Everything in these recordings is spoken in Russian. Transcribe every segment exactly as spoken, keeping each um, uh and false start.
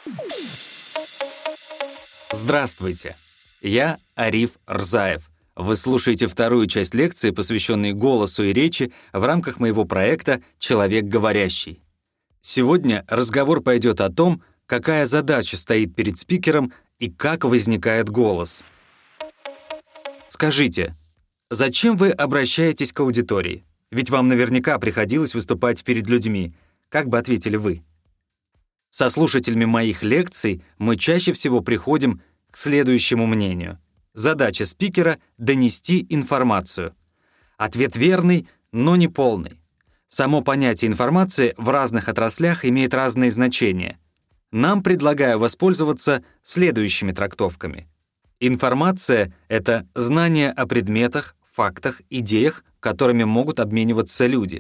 Здравствуйте, я Ариф Рзаев. Вы слушаете вторую часть лекции, посвященной голосу и речи в рамках моего проекта «Человек говорящий». Сегодня разговор пойдет о том, какая задача стоит перед спикером и как возникает голос. Скажите, зачем вы обращаетесь к аудитории? Ведь вам наверняка приходилось выступать перед людьми. Как бы ответили вы? Со слушателями моих лекций мы чаще всего приходим к следующему мнению. Задача спикера — донести информацию. Ответ верный, но не полный. Само понятие информации в разных отраслях имеет разные значения. Нам предлагаю воспользоваться следующими трактовками. Информация — это знание о предметах, фактах, идеях, которыми могут обмениваться люди.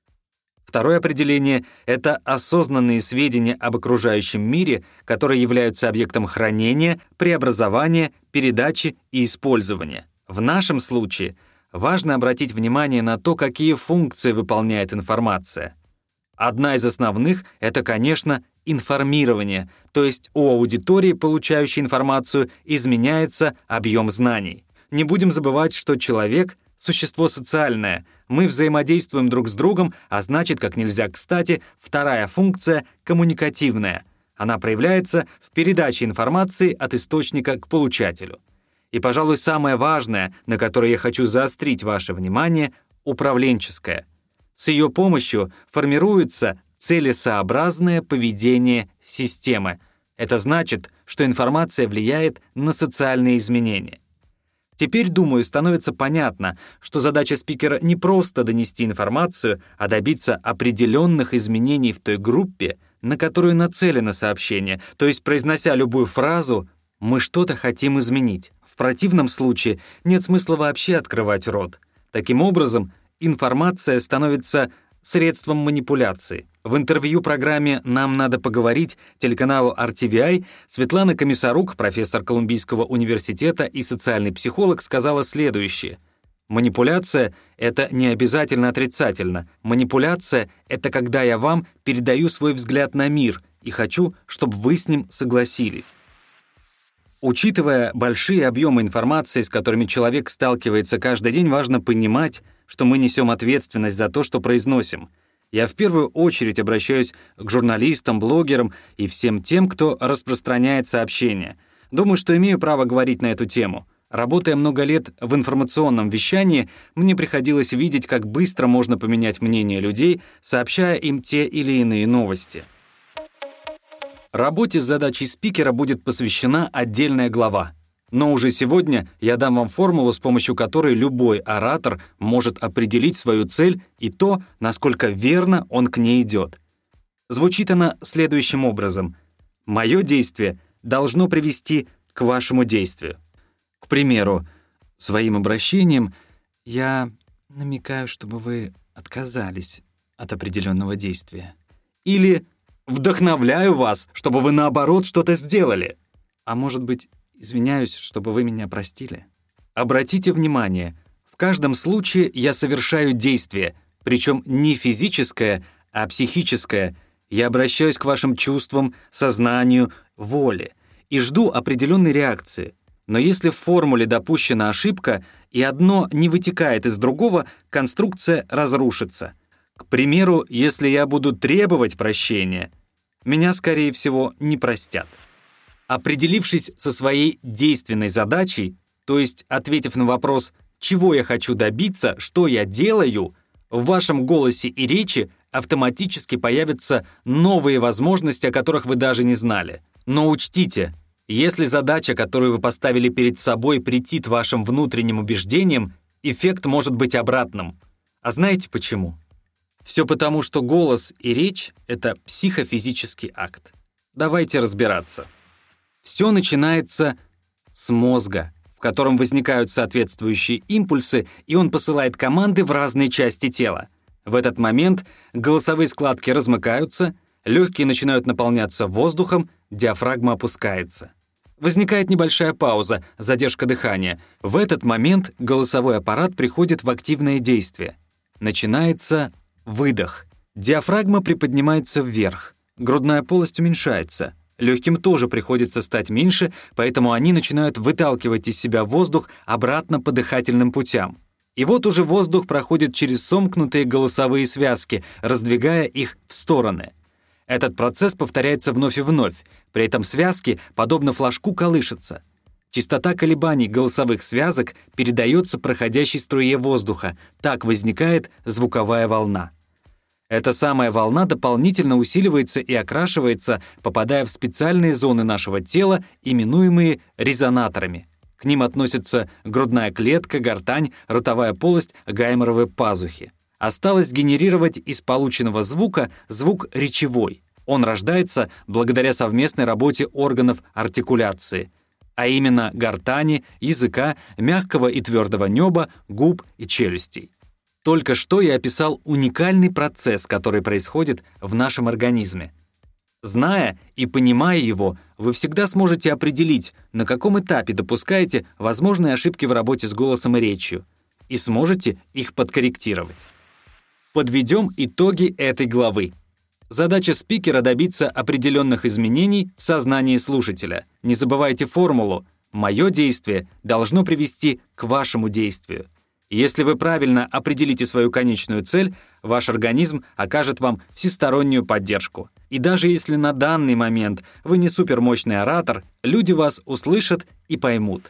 Второе определение — это осознанные сведения об окружающем мире, которые являются объектом хранения, преобразования, передачи и использования. В нашем случае важно обратить внимание на то, какие функции выполняет информация. Одна из основных — это, конечно, информирование, то есть у аудитории, получающей информацию, изменяется объем знаний. Не будем забывать, что человек — существо социальное, мы взаимодействуем друг с другом, а значит, как нельзя кстати, вторая функция — коммуникативная. Она проявляется в передаче информации от источника к получателю. И, пожалуй, самое важное, на которое я хочу заострить ваше внимание — управленческое. С ее помощью формируется целесообразное поведение системы. Это значит, что информация влияет на социальные изменения. Теперь, думаю, становится понятно, что задача спикера не просто донести информацию, а добиться определенных изменений в той группе, на которую нацелено сообщение, то есть, произнося любую фразу, мы что-то хотим изменить. В противном случае нет смысла вообще открывать рот. Таким образом, информация становится средством манипуляции. В интервью программе «Нам надо поговорить» телеканалу эр ти ви ай Светлана Комиссарук, профессор Колумбийского университета и социальный психолог, сказала следующее. Манипуляция — это не обязательно отрицательно. Манипуляция — это когда я вам передаю свой взгляд на мир и хочу, чтобы вы с ним согласились. Учитывая большие объемы информации, с которыми человек сталкивается каждый день, важно понимать, что мы несем ответственность за то, что произносим. Я в первую очередь обращаюсь к журналистам, блогерам и всем тем, кто распространяет сообщения. Думаю, что имею право говорить на эту тему. Работая много лет в информационном вещании, мне приходилось видеть, как быстро можно поменять мнение людей, сообщая им те или иные новости. Работе с задачей спикера будет посвящена отдельная глава. Но уже сегодня я дам вам формулу, с помощью которой любой оратор может определить свою цель и то, насколько верно он к ней идет. Звучит она следующим образом. «Мое действие должно привести к вашему действию». К примеру, своим обращением я намекаю, чтобы вы отказались от определенного действия. Или вдохновляю вас, чтобы вы, наоборот, что-то сделали. А может быть, извиняюсь, чтобы вы меня простили. Обратите внимание, в каждом случае я совершаю действие, причем не физическое, а психическое. Я обращаюсь к вашим чувствам, сознанию, воле и жду определенной реакции. Но если в формуле допущена ошибка, и одно не вытекает из другого, конструкция разрушится. К примеру, если я буду требовать прощения, меня, скорее всего, не простят. Определившись со своей действенной задачей, то есть ответив на вопрос «чего я хочу добиться, что я делаю», в вашем голосе и речи автоматически появятся новые возможности, о которых вы даже не знали. Но учтите, если задача, которую вы поставили перед собой, претит вашим внутренним убеждениям, эффект может быть обратным. А знаете почему? Все потому, что голос и речь — это психофизический акт. Давайте разбираться. Все начинается с мозга, в котором возникают соответствующие импульсы, и он посылает команды в разные части тела. В этот момент голосовые складки размыкаются, легкие начинают наполняться воздухом, диафрагма опускается. Возникает небольшая пауза, задержка дыхания. В этот момент голосовой аппарат приходит в активное действие. Начинается выдох. Диафрагма приподнимается вверх. Грудная полость уменьшается. Легким тоже приходится стать меньше, поэтому они начинают выталкивать из себя воздух обратно по дыхательным путям. И вот уже воздух проходит через сомкнутые голосовые связки, раздвигая их в стороны. Этот процесс повторяется вновь и вновь, при этом связки, подобно флажку, колышутся. Частота колебаний голосовых связок передается проходящей струе воздуха, так возникает звуковая волна. Эта самая волна дополнительно усиливается и окрашивается, попадая в специальные зоны нашего тела, именуемые резонаторами. К ним относятся грудная клетка, гортань, ротовая полость, гайморовые пазухи. Осталось генерировать из полученного звука звук речевой. Он рождается благодаря совместной работе органов артикуляции, а именно гортани, языка, мягкого и твердого неба, губ и челюстей. Только что я описал уникальный процесс, который происходит в нашем организме. Зная и понимая его, вы всегда сможете определить, на каком этапе допускаете возможные ошибки в работе с голосом и речью, и сможете их подкорректировать. Подведем итоги этой главы. Задача спикера — добиться определенных изменений в сознании слушателя. Не забывайте формулу «Мое действие должно привести к вашему действию». Если вы правильно определите свою конечную цель, ваш организм окажет вам всестороннюю поддержку. И даже если на данный момент вы не супермощный оратор, люди вас услышат и поймут.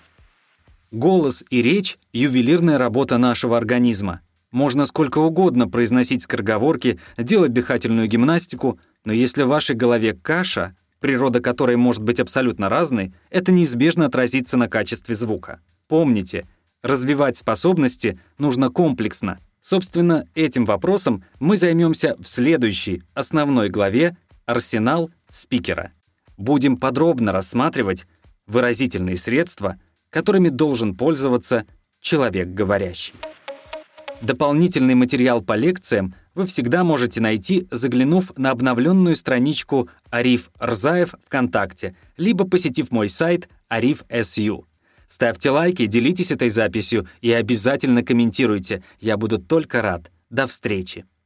Голос и речь — ювелирная работа нашего организма. Можно сколько угодно произносить скороговорки, делать дыхательную гимнастику, но если в вашей голове каша, природа которой может быть абсолютно разной, это неизбежно отразится на качестве звука. Помните, развивать способности нужно комплексно. Собственно, этим вопросом мы займемся в следующей, основной главе «Арсенал спикера». Будем подробно рассматривать выразительные средства, которыми должен пользоваться человек говорящий. Дополнительный материал по лекциям вы всегда можете найти, заглянув на обновленную страничку Ариф Рзаев ВКонтакте, либо посетив мой сайт ариф точка эс ю. Ставьте лайки, делитесь этой записью и обязательно комментируйте. Я буду только рад. До встречи.